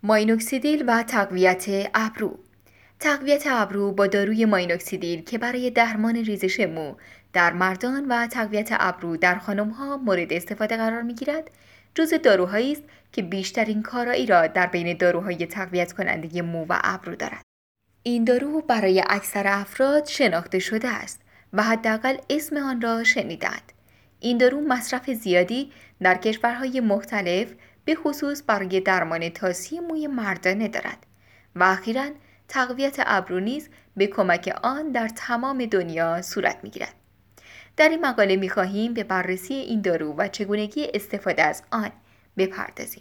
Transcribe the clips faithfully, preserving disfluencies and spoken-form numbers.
ماینوکسیدیل و تقویت ابرو. تقویت ابرو با داروی ماینوکسیدیل که برای درمان ریزش مو در مردان و تقویت ابرو در خانم‌ها مورد استفاده قرار می‌گیرد، جزو داروهایی است که بیشترین کارایی را در بین داروهای تقویت کننده مو و ابرو دارد. این دارو برای اکثر افراد شناخته شده است و حداقل اسم آن را شنیدند. این دارو مصرف زیادی در کشورهای مختلف به خصوص برای درمان تاسی موی مردانه دارد و اخیراً تقویت ابرو نیز به کمک آن در تمام دنیا صورت می‌گیرد. در این مقاله می‌خواهیم به بررسی این دارو و چگونگی استفاده از آن بپردازیم.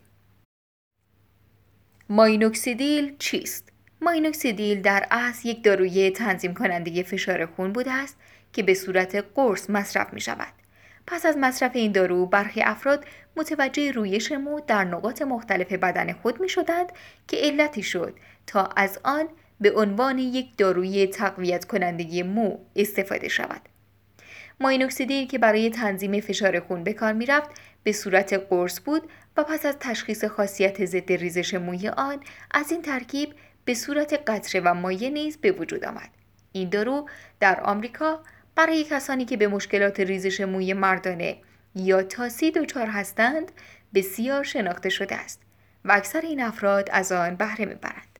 ماینوکسیدیل چیست؟ ماینوکسیدیل در اصل یک داروی تنظیم کننده فشار خون بوده است که به صورت قرص مصرف می شود. پس از مصرف این دارو برخی افراد متوجه رویش مو در نقاط مختلف بدن خود می شدند که علتی شد تا از آن به عنوان یک داروی تقویت کننده مو استفاده شود. ماینوکسیدیل که برای تنظیم فشار خون به کار می رفت به صورت قرص بود و پس از تشخیص خاصیت ضد ریزش موی آن از این ترکیب به صورت قطره و مایع نیز به وجود آمد. این دارو در آمریکا برای کسانی که به مشکلات ریزش موی مردانه یا تاسی دچار هستند بسیار شناخته شده است و اکثر این افراد از آن بهره میبرند.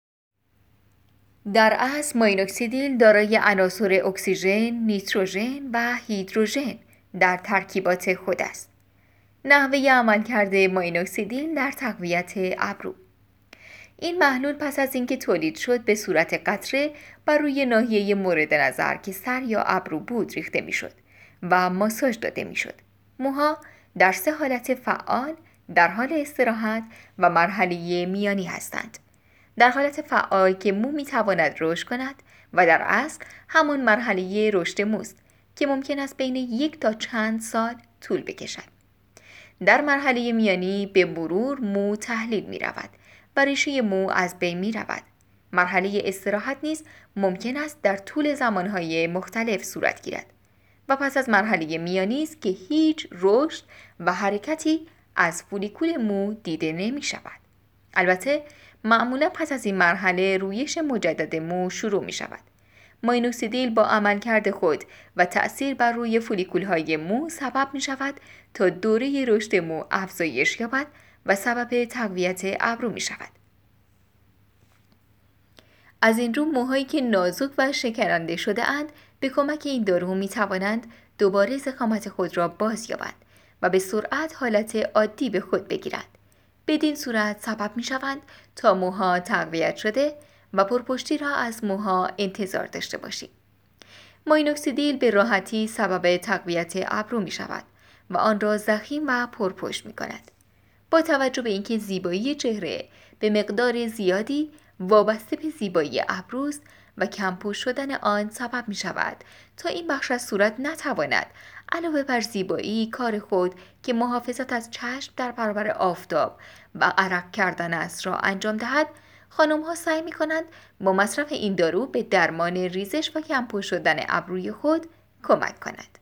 در اصل ماینوکسیدیل دارای عناصر اکسیژن، نیتروژن و هیدروژن در ترکیبات خود است. نحوه عملکرد ماینوکسیدیل در تقویت ابرو. این محلول پس از اینکه تولید شد به صورت قطره بر روی ناحیه مورد نظر که سر یا ابرو بود ریخته میشد و ماساژ داده میشد. موها در سه حالت فعال، در حال استراحت و مرحله میانی هستند. در حالت فعال که مو میتواند رشد کند و در اصل همان مرحله رشد موست که ممکن است بین یک تا چند سال طول بکشد. در مرحله میانی به مرور مو تحلیل می رود و ریشه مو از بین می رود. مرحله استراحت نیز ممکن است در طول زمانهای مختلف صورت گیرد و پس از مرحله میانی است که هیچ رشد و حرکتی از فولیکول مو دیده نمی شود. البته معمولا پس از این مرحله رویش مجدد مو شروع می شود. ماینوکسیدیل با عملکرد خود و تأثیر بر روی فولیکول‌های مو سبب می شود تا دوره رشد مو افزایش یابد و سبب تقویت ابرو می شود. از این رو موهایی که نازک و شکننده شده اند به کمک این دارو می توانند دوباره ضخامت خود را باز یابند و به سرعت حالت عادی به خود بگیرند. بدین صورت سبب می شوند تا موها تقویت شده و پرپشتی را از موها انتظار داشته باشید. ماینوکسیدیل به راحتی سبب تقویت ابرو می شود و آن را ضخیم و پرپشت می کند. با توجه به اینکه زیبایی چهره به مقدار زیادی وابسته به زیبایی ابروست و کم‌پوش شدن آن سبب می شود تا این بخش از صورت نتواند علاوه بر زیبایی کار خود که محافظت از چشم در برابر آفتاب و عرق کردن است را انجام دهد. خانم‌ها سعی می‌کنند با مصرف این دارو به درمان ریزش و کم‌پوش شدن ابروی خود کمک کند.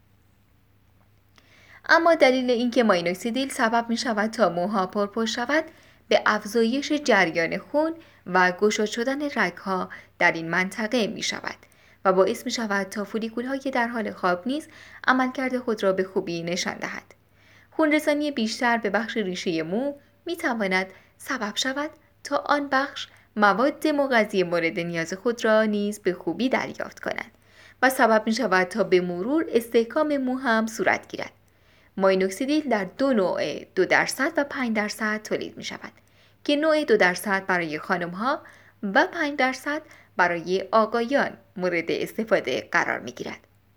اما دلیل اینکه ماینوکسیدیل سبب می‌شود تا موها پرپشت شود به افزایش جریان خون و گشاد شدن رگ‌ها در این منطقه می‌شود و باعث می‌شود تا فولیکول‌های در حال خواب نیز عملکرد خود را به خوبی نشان دهد. خونرسانی بیشتر به بخش ریشه مو می‌تواند سبب شود تا آن بخش مواد مغذی مورد نیاز خود را نیز به خوبی دریافت کنند و سبب می شود تا به مرور استحکام مو هم صورت گیرد. ماینوکسیدیل در دو نوع دو درصد و پنج درصد تولید می شود که نوع دو درصد برای خانم ها و پنج درصد برای آقایان مورد استفاده قرار می گیرد.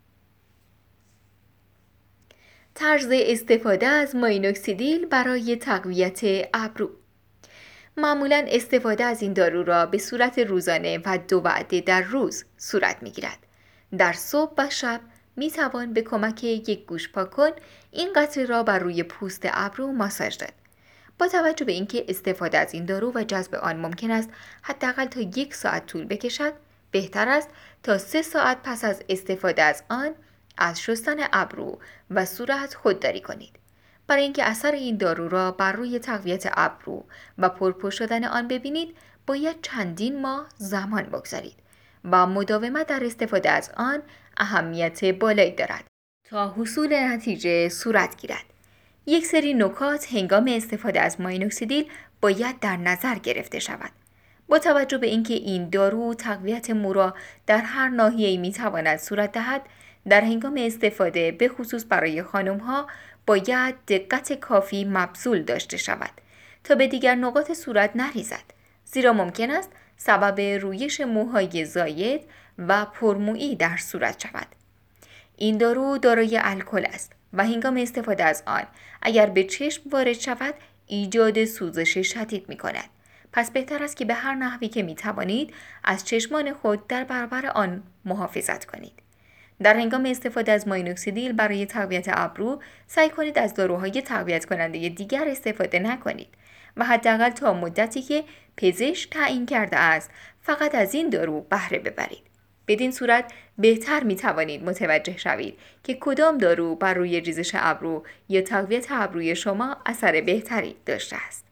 طرز استفاده از ماینوکسیدیل برای تقویت ابرو. معمولاً استفاده از این دارو را به صورت روزانه و دو وعده در روز صورت می‌گیرد. در صبح و شب می‌توان به کمک یک گوش پاکن این قطره را بر روی پوست ابرو ماساژ داد. با توجه به اینکه استفاده از این دارو و جذب آن ممکن است حداقل تا یک ساعت طول بکشد، بهتر است تا سه ساعت پس از استفاده از آن از شستن ابرو و صورت خودداری کنید. برای اینکه اثر این دارو را بر روی تقویت ابرو و پرپشت شدن آن ببینید، باید چندین ماه زمان بگذارید و مداومت در استفاده از آن اهمیت بالایی دارد تا حصول نتیجه صورت گیرد. یک سری نکات هنگام استفاده از ماینوکسیدیل باید در نظر گرفته شود. با توجه به اینکه این دارو تقویت مو را در هر ناحیه‌ای می‌تواند صورت دهد، در هنگام استفاده به خصوص برای خانم‌ها باید دقت کافی مبذول داشته شود تا به دیگر نقاط صورت نریزد، زیرا ممکن است سبب رویش موهای زاید و پرمویی در صورت شود. این دارو دارای الکل است و هنگام استفاده از آن اگر به چشم وارد شود ایجاد سوزش شدید می کند. پس بهتر است که به هر نحوی که می توانید از چشمان خود در برابر آن محافظت کنید. در هنگام استفاده از ماینوکسیدیل برای تقویت ابرو سعی کنید از داروهای تقویت کننده دیگر استفاده نکنید و حداقل تا مدتی که پزشک تعیین کرده است فقط از این دارو بهره ببرید. بدین صورت بهتر می توانید متوجه شوید که کدام دارو بر روی ریزش ابرو یا تقویت ابروی شما اثر بهتری داشته است.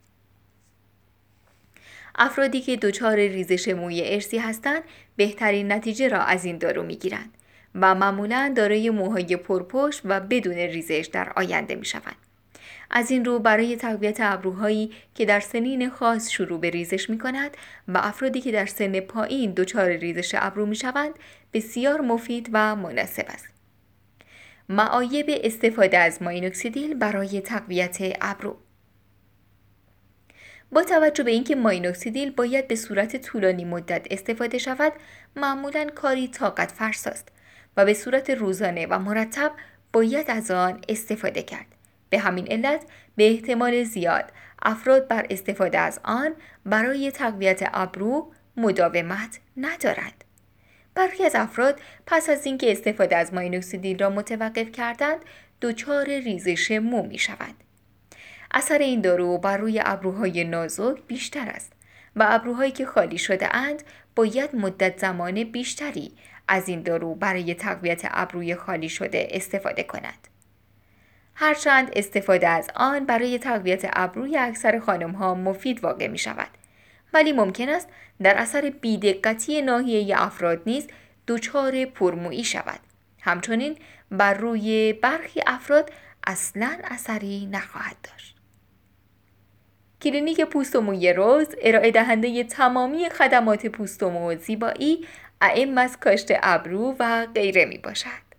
افرادی که دچار ریزش موی ارثی هستند بهترین نتیجه را از این دارو می گیرند و معمولاً دارای موهای پرپشت و بدون ریزش در آینده می شوند. از این رو برای تقویت ابروهایی که در سنین خاص شروع به ریزش می کند و افرادی که در سن پایین دچار ریزش ابرو می شوند بسیار مفید و مناسب است. معایب استفاده از ماینوکسیدیل برای تقویت ابرو. با توجه به اینکه ماینوکسیدیل باید به صورت طولانی مدت استفاده شود، معمولاً کاری طاقت فرسا است و به صورت روزانه و مرتب باید از آن استفاده کرد. به همین علت به احتمال زیاد افراد بر استفاده از آن برای تقویت ابرو مداومت ندارند. برخی از افراد پس از اینکه استفاده از ماینوکسیدیل را متوقف کردند، دچار ریزش مو می شوند. اثر این دارو بر روی ابروهای نازک بیشتر است و ابروهایی که خالی شده اند باید مدت زمان بیشتری از این دارو برای تقویت ابروی خالی شده استفاده کنند. هرچند استفاده از آن برای تقویت ابروی اکثر خانم‌ها مفید واقع می شود، ولی ممکن است در اثر بی‌دقتی ناحیه افراد نیز دچار پرمویی شود. همچنین بر روی برخی افراد اصلاً اثری نخواهد داشت. کلینیک پوست و موی روز ارائه دهنده تمامی خدمات پوست و مو زیبایی، اعم از کاشت ابرو و غیره می باشد.